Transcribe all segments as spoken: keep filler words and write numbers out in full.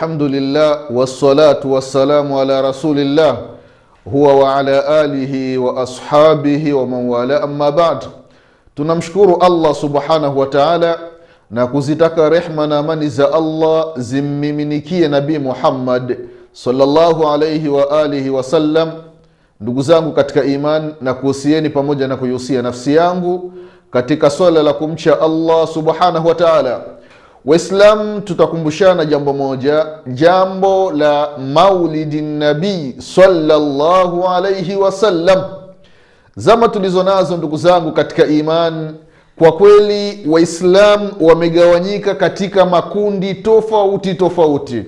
walhamdulillah wassalatu wassalamu ala rasulillah huwa wa ala alihi wa ashabihi wa man wala, amma ba'd. Tunamshukuru Allah subhanahu wa ta'ala na kuzitaka rehma na amani za Allah zimmiminikie Nabii Muhammad sallallahu alayhi wa alihi wa sallam. Ndugu zangu katika iman, na kuhusieni pamoja na kuyusia nafsi yangu katika swala la kumcha Allah subhanahu wa ta'ala. Waislam, tutakumbushana jambo moja, jambo la maulidi nabii sallallahu alayhi wa sallam. Zama tulizo nazo ndugu zangu katika iman, kwa kweli Waislamu wamegawanyika katika makundi tofauti tofauti,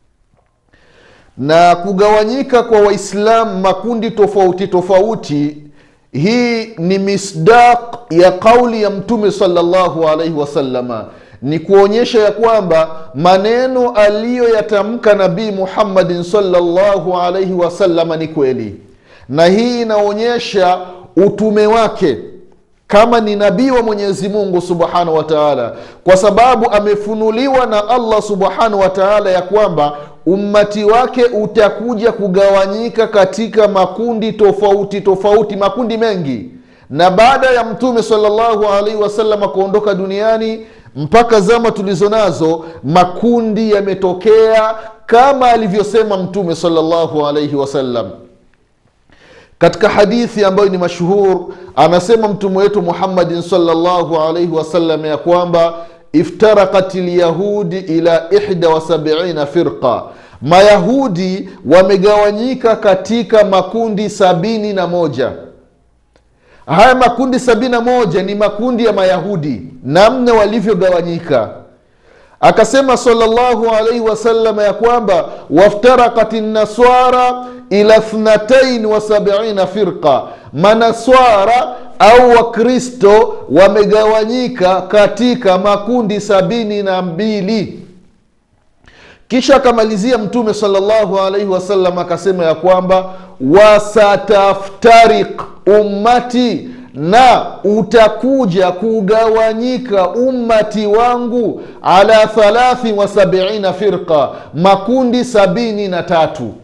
na kugawanyika kwa Waislamu makundi tofauti tofauti, hii ni misdaq ya kauli ya Mtume sallallahu alayhi wasallama. Ni kuonyesha ya kwamba maneno aliyoyatamka Nabii Muhammadin sallallahu alayhi wasallama ni kweli, na hii inaonyesha utume wake kama ni nabii wa Mwenyezi Mungu subhanahu wa ta'ala, kwa sababu amefunuliwa na Allah subhanahu wa ta'ala ya kwamba ummati wake utakuja kugawanyika katika makundi tofauti tofauti, makundi mengi. Na baada ya Mtume sallallahu alaihi wasallam kuondoka duniani mpaka zama tulizo nazo, makundi yametokea kama alivyosema Mtume sallallahu alaihi wasallam. Katika hadithi ambayo ni mashuhur, anasema Mtume wetu Muhammadin sallallahu alaihi wasallam ya kwamba iftaraqatil yahudi ila ihda wa sab'ina firqa, Mayahudi wamegawanyika katika makundi sabini na moja. Haya makundi sabini na moja ni makundi ya Mayahudi, namna walivyogawanyika. Akasema sallallahu alaihi wasallam ya kwamba waftaraqatin naswara ila thnatain wa sab'ina firqa, manaswara au wakristo wamegawanyika katika makundi sabini na mbili. Kisha akamalizia Mtume sallallahu alaihi wasallam akasema ya kwamba wasataftariq ummati, na utakuja kugawanyika ummati wangu ala thalathi wa sab'ina firqa, makundi sabini na tatu.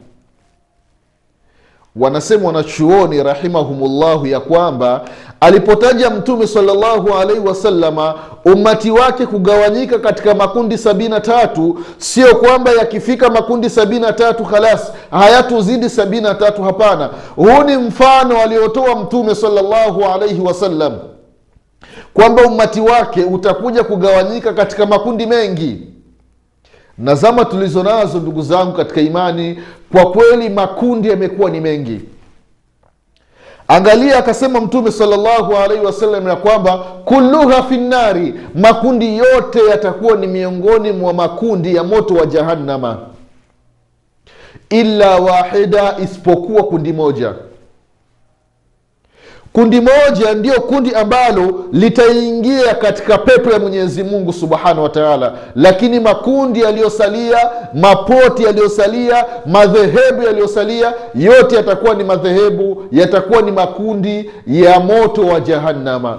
Wanasema wanachuoni rahimahumullahu ya kwamba alipotaja Mtume sallallahu alaihi wasallama ummati wake kugawanyika katika makundi sabini na tatu, sio kwamba yakifika makundi sabini na tatu khalas hayatuzidi sabini na tatu. Hapana, huu ni mfano aliotoa Mtume sallallahu alaihi wasallam kwamba ummati wake utakuja kugawanyika katika makundi mengi. Na zama tulizo nazo ndugu zangu katika imani, kwa kweli makundi yamekuwa ni mengi. Angalia, akasema Mtume sallallahu alaihi wasallam ya kwamba kulluha finnari, makundi yote yatakuwa ni miongoni mwa makundi ya moto wa jahannama, illa wahida, isipokuwa kundi moja. Kundi moja ndio kundi ambalo litaingia katika pepo ya Mwenyezi Mungu subhanahu wa ta'ala, lakini makundi yaliyosalia, mapoti yaliyosalia, madhehebu yaliyosalia, yote yatakuwa ni madhehebu, yatakuwa ni makundi ya moto wa jahannama.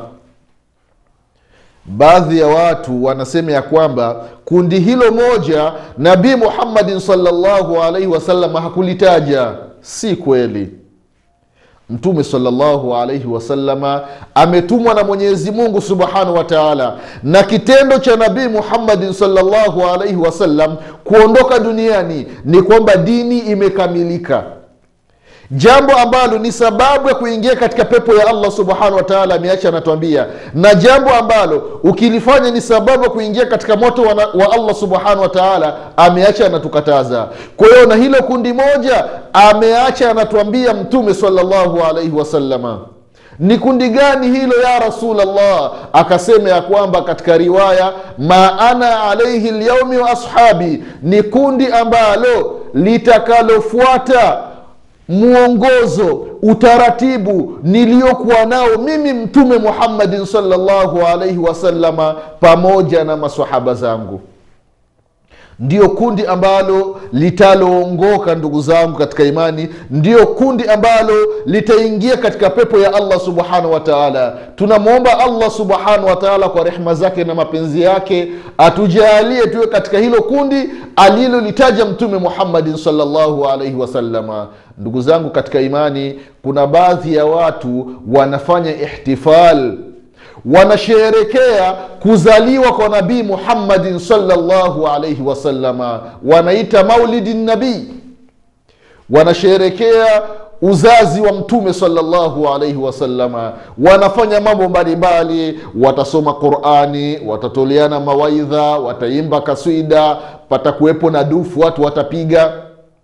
Baadhi ya watu wanasema ya kwamba kundi hilo moja Nabii Muhammadin sallallahu alaihi wasallam hakulitaja. Si kweli. Mtume sallallahu alaihi wasallama ametumwa na Mwenyezi Mungu subhanahu wa ta'ala, na kitendo cha Nabii Muhammadin sallallahu alaihi wasallam kuondoka duniani ni kwamba dini imekamilika. Jambo ambalo ni sababu ya kuingia katika pepo ya Allah subhanahu wa ta'ala ameacha anatuambia, na jambo ambalo ukilifanya ni sababu ya kuingia katika moto wa, wa Allah subhanahu wa ta'ala ameacha anatukataza. Kwa hiyo na hilo kundi moja ameacha anatuambia Mtume sallallahu alaihi wasallama. Ni kundi gani hilo ya Rasulullah? Akasema ya kwamba katika riwaya, ma ana alaihi alyawmi wa ashabi, ni kundi ambalo litakalofuata muongozo, utaratibu niliokuwa nao mimi Mtume Muhammadin sallallahu alaihi wasallama pamoja na maswahaba zangu. ndio kundi ambalo litaloongoka ndugu zangu katika imani, ndio kundi ambalo litaingia katika pepo ya Allah subhanahu wa ta'ala. Tunamwomba Allah subhanahu wa ta'ala kwa rehema zake na mapenzi yake atujalie tuwe katika hilo kundi alilolitaja Mtume Muhammad sallallahu alaihi wasallama. Ndugu zangu katika imani, kuna baadhi ya watu wanafanya ihtifal, wanasherekea kuzaliwa kwa Nabii Muhammadin sallallahu alaihi wasallama, wanaita maulidi nabii, wanasherekea uzazi wa Mtume sallallahu alaihi wasallama, wanafanya mambo mbalimbali, watasoma Qur'ani, watatoleana mawaidha, wataimba kaswida, patakuwepo na dufu, watu watapiga,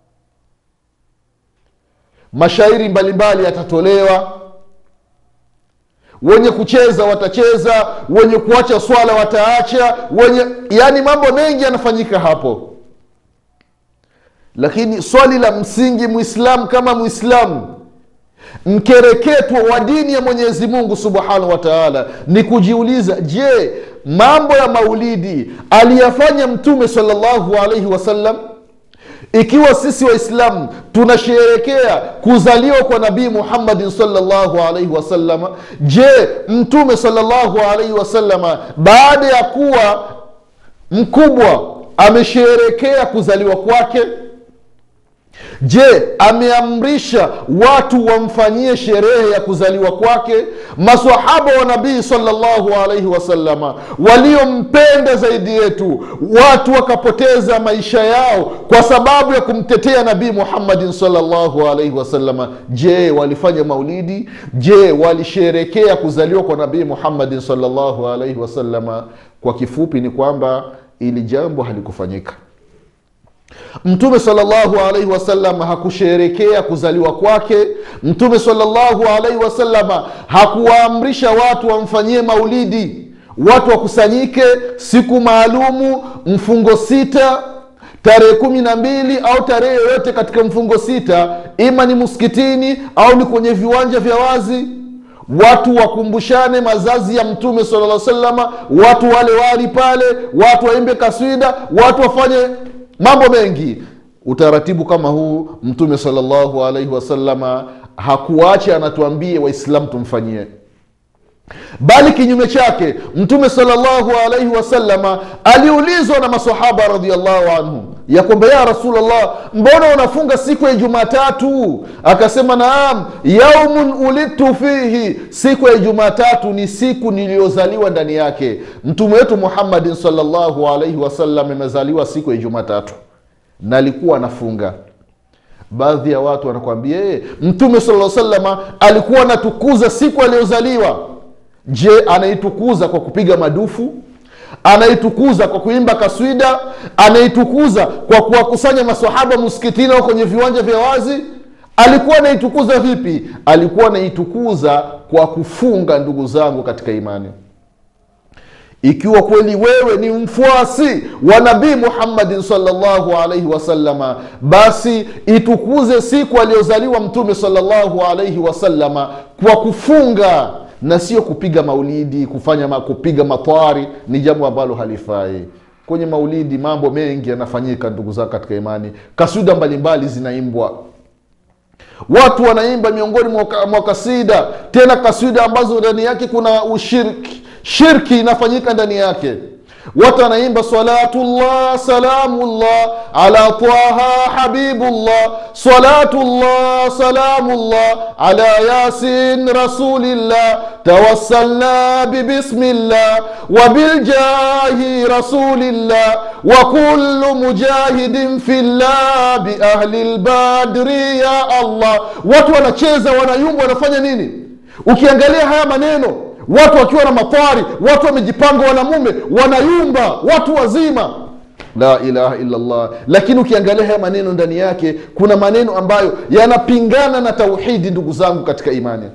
mashairi mbalimbali yatatolewa, wenye kucheza watacheza, wenye kuacha swala wataacha, wenye yani mambo mengi yanafanyika hapo. Lakini swali la msingi, Muislamu kama Muislamu, mkereketwa wa dini ya Mwenyezi Mungu subhanahu wa ta'ala, ni kujiuliza, je, mambo ya maulidi aliyafanya Mtume sallallahu alaihi wasallam? Ikiwa sisi Waislamu tunasherehekea kuzaliwa kwa Nabii Muhammad sallallahu alaihi wasallam, je, Mtume sallallahu alaihi wasallam baada ya kuwa mkubwa amesherehekea kuzaliwa kwake? Je, ameamrisha watu wamfanyie sherehe ya kuzaliwa kwake? Maswahaba wa Nabii sallallahu alaihi wasallama waliompenda zaidi yetu, watu wakapoteza maisha yao kwa sababu ya kumtetea Nabii Muhammad sallallahu alaihi wasallama. Je, walifanya maulidi? Je, walisherekea kuzaliwa kwa Nabii Muhammad sallallahu alaihi wasallama? Kwa kifupi ni kwamba ili jambo halikufanyika. Mtume sallallahu alaihi wasallam hakusherekea kuzaliwa kwake. Mtume sallallahu alaihi wasallam hakuwaamrisha watu wamfanyie maulidi, watu wakusanyike siku maalumu, mfungo sita, tarehe kumi na mbili au tarehe yoyote katika mfungo sita, ima ni msikitini au ni kwenye viwanja vya wazi, watu wakumbushane mazazi ya Mtume sallallahu alaihi wasallam, watu wale wali pale, watu waimbe kaswida, watu wafanye mambo mengi. Utaratibu kama huu Mtume sallallahu alaihi wasallama hakuacha anatuambie Waislamu tumfanyie, bali kinyume chake. Mtume sallallahu alaihi wasallama aliulizwa na maswahaba radhiallahu anhum ya kwamba, ya Rasulullah, mbona unafunga siku ya Jumatatu? Akasema, naam, yaumun ulidtu fihi, siku ya Jumatatu ni siku niliyozaliwa ndani yake. Mtume wetu Muhammad sallallahu alaihi wasallam amezaliwa siku ya Jumatatu na alikuwa anafunga. Baadhi ya watu wanakuambia, eh, Mtume sallallahu alaihi wasallam alikuwa anatukuza siku aliyozaliwa. Je, anaitukuza kwa kupiga madufu? Anaitukuza kwa kuimba kaswida? Anaitukuza kwa kuwakusanya maswahaba msikitini au kwenye viwanja vya wazi? Alikuwa anaitukuza vipi? Alikuwa anaitukuza kwa kufunga. Ndugu zangu katika imani, ikiwa kweli wewe ni mfuasi wa Nabii Muhammad sallallahu alaihi wasallama, basi itukuze siku aliyozaliwa Mtume sallallahu alaihi wasallama kwa kufunga, na sio kupiga maulidi, kufanya ma, kupiga matwari. Ni jambo ambalo halifai. Kwenye maulidi mambo mengi yanafanyika ndugu zangu katika imani. Kaswida mbalimbali zinaimbwa, watu wanaimba miongoni mwa kasida, tena kaswida ambazo ndani yake kuna ushirki, shirki inafanyika ndani yake. Watu wanaimba salatullah salamullah ala taha habibullah, salatullah salamullah ala yasin rasulillah, tawassalna bibismillah wa biljahi rasulillah wa kullu mujahidin fillah bi ahli albadri ya Allah. Watu wanacheza, wanayumba, wanafanya nini? Ukiangalia haya maneno, watu wakiwa na matwari, watu wamejipanga, wanamume wanayumba, watu wazima, la ilaha illa Allah. Lakini ukiangalia haya maneno, ndani yake kuna maneno ambayo yanapingana na tauhidi. Ndugu zangu katika imani,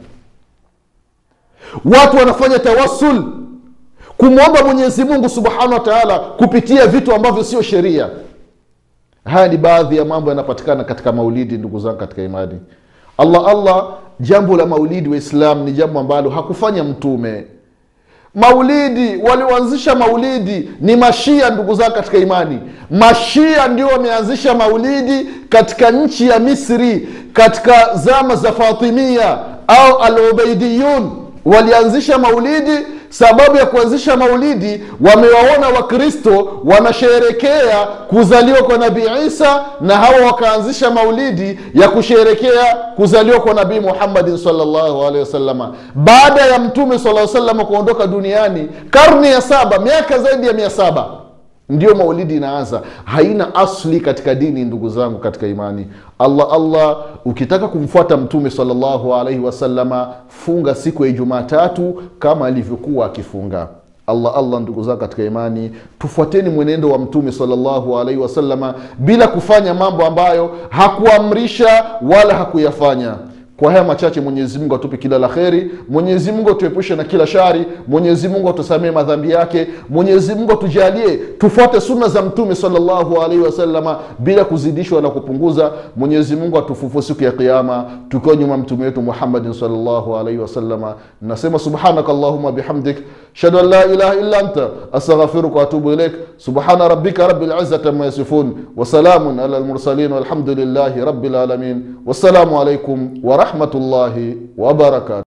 watu wanafanya tawassul, kumwomba Mwenyezi Mungu subhanahu wa ta'ala kupitia vitu ambavyo sio sheria. Haya ni baadhi ya mambo yanapatikana katika maulidi. Ndugu zangu katika imani, Allah Allah, jambo la maulidi wa Islam ni jambo ambalo hakufanya Mtume. Maulidi, walioanzisha maulidi ni mashia, ndugu zao katika imani. Mashia ndio wameanzisha maulidi katika nchi ya Misri katika zama za Fatimia au al-Ubaidiyun. Walianzisha maulidi. Sababu ya kuanzisha maulidi, wamewaona Wakristo wanasherekea kuzaliwa kwa Nabii Isa, na hawa wakaanzisha maulidi ya kusherekea kuzaliwa kwa Nabii Muhammad sallallahu alaihi wasallam. Baada ya Mtume sallallahu alaihi wasallam kuondoka duniani, karne ya saba, miaka zaidi ya mia saba, ndio maulidi inaanza. Haina asli katika dini, ndugu zangu katika imani. Allah Allah, ukitaka kumfuata Mtume sallallahu alaihi wasallama, funga siku ya Jumatatu kama alivyokuwa akifunga. Allah Allah, ndugu zangu katika imani, tufuateni mwenendo wa Mtume sallallahu alaihi wasallama bila kufanya mambo ambayo hakuamrisha wala hakuyafanya. Kwa haya machache, Mwenyezi Mungu atupe kila la kheri. Mwenyezi Mungu atuepushe na kila shari. Mwenyezi Mungu atusamee madhambi yake. Mwenyezi Mungu atujalie tufuate sunna za Mtume sallallahu alaihi wasallama bila kuzidishwa na kupunguza. Mwenyezi Mungu atufufue siku ya kiyama tukiwa nyuma Mtume wetu Muhammad sallallahu alaihi wasallama. Nasema subhanakallahumma bihamdik, shadu an la ilaha illa anta, astaghfiruka wa atubu ilaik. Subhana rabbika rabbil izzati amma yasifun, wa salamun ala al-mursalin, walhamdulillahi rabbil alamin. Wassalamu alaikum wa rahmatullahi wa barakatuh.